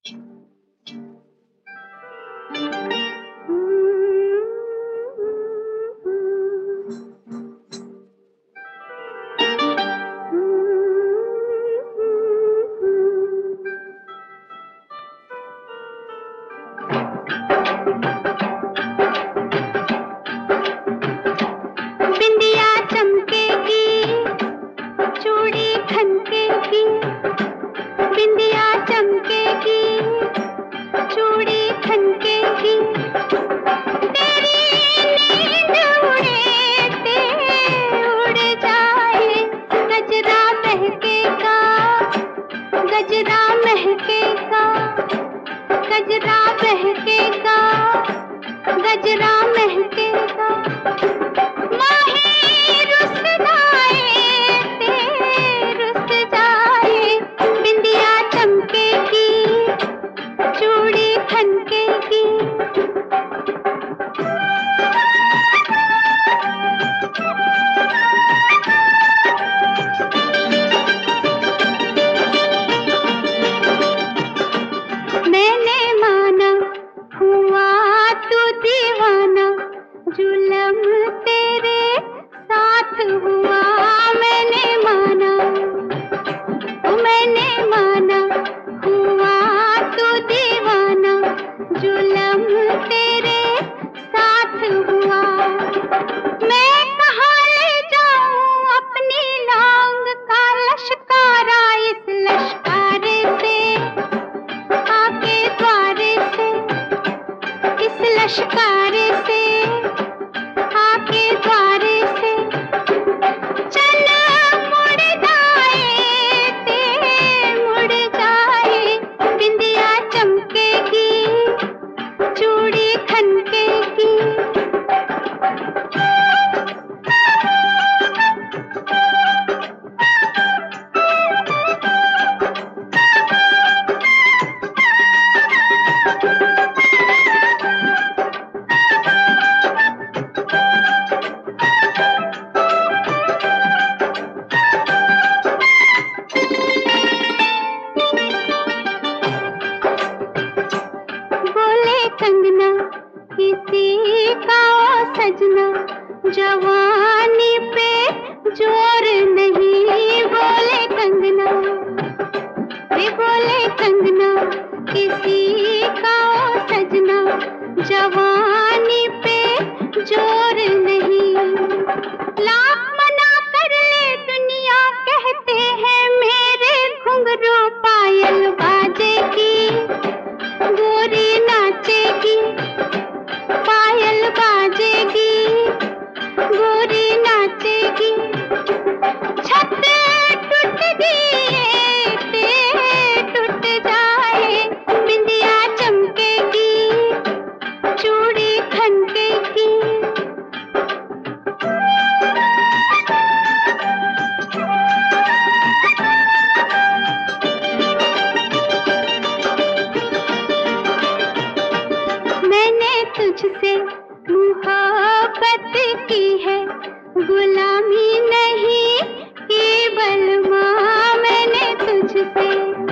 बिंदिया चमकेगी, चूड़ी खनकेगी, बिंदिया चमकेगी, चूड़ी खनकेगी, तेरी नींद उड़े ते उड़ जाए, गजरा महकेगा, गजरा महकेगा, गजरा महकेगा, गजरा महकेगा, माही रुस जाए ते रुस जाए, बिंदिया चमकेगी, चूड़ी खनकेगी। मैंने माना हुआ तू दीवाना, जुल्म तेरे साथ हुआ, मैंने माना, ओ मैंने माना हुआ तू दीवाना, जुल्म तेरे साथ हुआ। मैं कहाँ ले जाऊं अपनी लांग का लश्कारा, इस लश्कारे से आके द्वारे से, इस लश्कारे से आके द्वारे से, चल मुड़ जाए ते मुड़ जाए, बिंदिया चमकेगी, चूड़ी खनकेगी। बोले कंगना किसी का ओ सजना, जवानी पे जोर नहीं, बोले कंगना, वे बोले कंगना किसी का ओ सजना, जवानी पे जोर नहीं। लाख मना कर ले दुनिया कहते हैं मेरे घुंघरू पायल बाजेगी, गोरी नाचेगी, पायल बाजेगी, गोरी नाचेगी, छत टूट दिए ते टूट जाए, बिंदिया चमकेगी, चूड़ी खनकेगी। मैंने तुझसे मोहब्बत की है, गुलामी नहीं की बलमा, मैंने तुझसे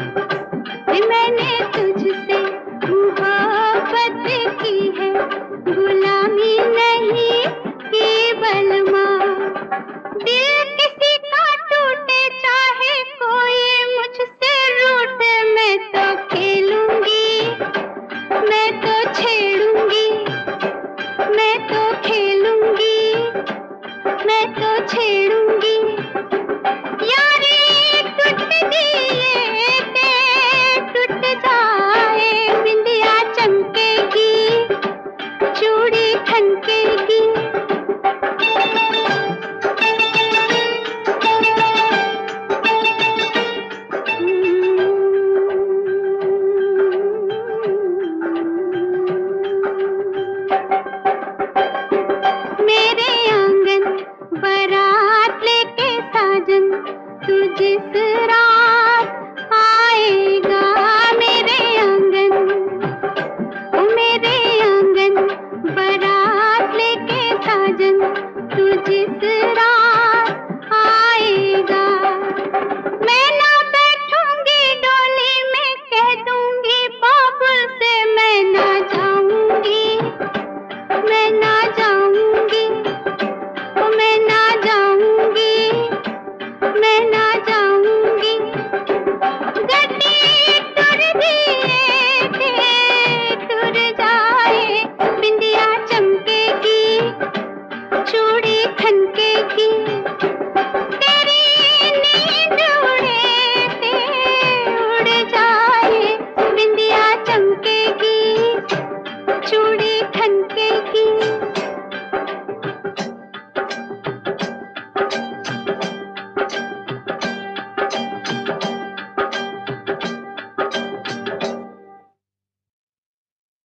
मोहब्बत की है, गुलामी नहीं की बलमा। दिल किसी का टूटे चाहे कोई मुझसे रूठे, मैं तो खेलूंगी, मैं तो छेड़ूंगी, मैं तो खेलूंगी, मैं तो छेड़ूंगी, यारी टूट दिए ते टूट जा ना जा